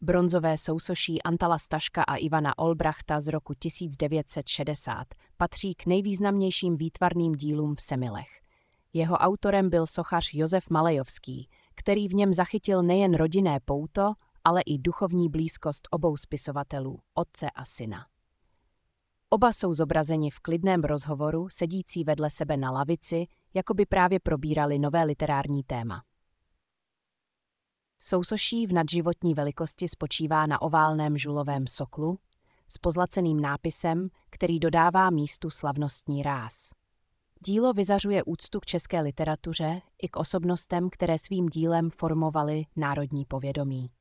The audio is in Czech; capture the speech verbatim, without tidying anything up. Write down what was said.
Bronzové sousoší Antala Staška a Ivana Olbrachta z roku tisíc devět set šedesát patří k nejvýznamnějším výtvarným dílům v Semilech. Jeho autorem byl sochař Josef Malejovský, který v něm zachytil nejen rodinné pouto, ale i duchovní blízkost obou spisovatelů, otce a syna. Oba jsou zobrazeni v klidném rozhovoru, sedící vedle sebe na lavici, jako by právě probírali nové literární téma. Sousoší v nadživotní velikosti spočívá na oválném žulovém soklu s pozlaceným nápisem, který dodává místu slavnostní ráz. Dílo vyzařuje úctu k české literatuře i k osobnostem, které svým dílem formovaly národní povědomí.